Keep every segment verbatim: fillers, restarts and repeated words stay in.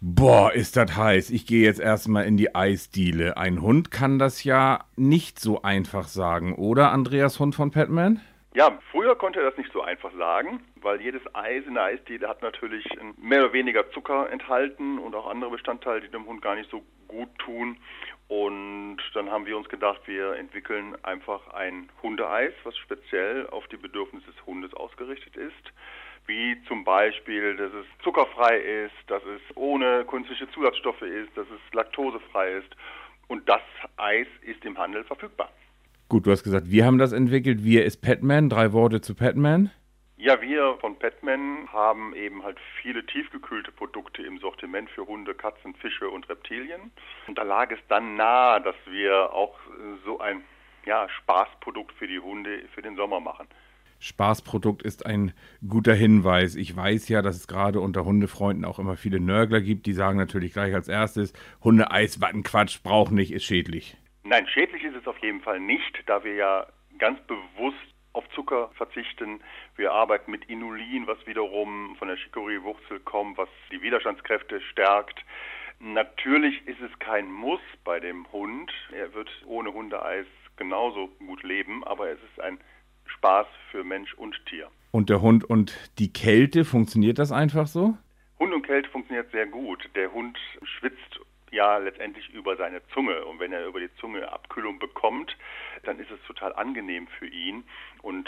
Boah, ist das heiß. Ich gehe jetzt erstmal in die Eisdiele. Ein Hund kann das ja nicht so einfach sagen, oder, Andreas Hund von Petman? Ja, früher konnte er das nicht so einfach sagen, weil jedes Eis in der Eisdiele hat natürlich mehr oder weniger Zucker enthalten und auch andere Bestandteile, die dem Hund gar nicht so gut tun. Und dann haben wir uns gedacht, wir entwickeln einfach ein Hundeeis, was speziell auf die Bedürfnisse des Hundes ausgerichtet ist. Wie zum Beispiel, dass es zuckerfrei ist, dass es ohne künstliche Zusatzstoffe ist, dass es laktosefrei ist. Und das Eis ist im Handel verfügbar. Gut, du hast gesagt, wir haben das entwickelt. Wir ist Petman. Drei Worte zu Petman. Ja, wir von Petman haben eben halt viele tiefgekühlte Produkte im Sortiment für Hunde, Katzen, Fische und Reptilien. Und da lag es dann nahe, dass wir auch so ein ja, Spaßprodukt für die Hunde für den Sommer machen. Spaßprodukt ist ein guter Hinweis. Ich weiß ja, dass es gerade unter Hundefreunden auch immer viele Nörgler gibt, die sagen natürlich gleich als erstes, Hundeeis, was ein Quatsch, braucht nicht, ist schädlich. Nein, schädlich ist es auf jeden Fall nicht, da wir ja ganz bewusst auf Zucker verzichten. Wir arbeiten mit Inulin, was wiederum von der Chicorée-Wurzel kommt, was die Widerstandskräfte stärkt. Natürlich ist es kein Muss bei dem Hund. Er wird ohne Hundeeis genauso gut leben, aber es ist ein Spaß für Mensch und Tier. Und der Hund und die Kälte, funktioniert das einfach so? Hund und Kälte funktioniert sehr gut. Der Hund schwitzt ja letztendlich über seine Zunge. Und wenn er über die Zunge Abkühlung bekommt, dann ist es total angenehm für ihn. Und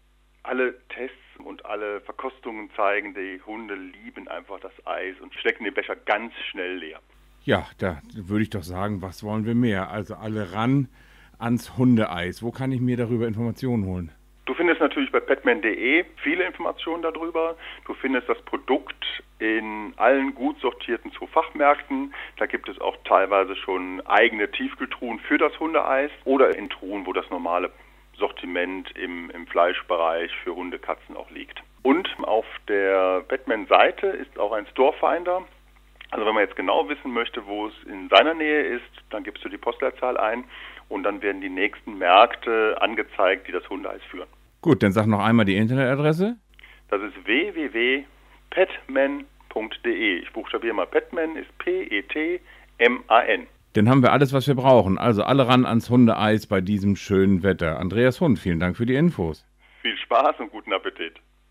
alle Tests und alle Verkostungen zeigen, die Hunde lieben einfach das Eis und schlecken den Becher ganz schnell leer. Ja, da würde ich doch sagen, was wollen wir mehr? Also alle ran ans Hundeeis. Wo kann ich mir darüber Informationen holen? Du findest natürlich bei petman punkt de viele Informationen darüber. Du findest das Produkt in allen gut sortierten Zoofachmärkten. Da gibt es auch teilweise schon eigene Tiefkühltruhen für das Hundeeis oder in Truhen, wo das normale Sortiment im, im Fleischbereich für Hunde, Katzen auch liegt. Und auf der Petman-Seite ist auch ein Storefinder. Also wenn man jetzt genau wissen möchte, wo es in seiner Nähe ist, dann gibst du die Postleitzahl ein und dann werden die nächsten Märkte angezeigt, die das Hundeeis führen. Gut, dann sag noch einmal die Internetadresse. Das ist w w w punkt petman punkt de. Ich buchstabiere mal Petman, ist P E T M A N. Dann haben wir alles, was wir brauchen. Also alle ran ans Hundeeis bei diesem schönen Wetter. Andreas Hund, vielen Dank für die Infos. Viel Spaß und guten Appetit.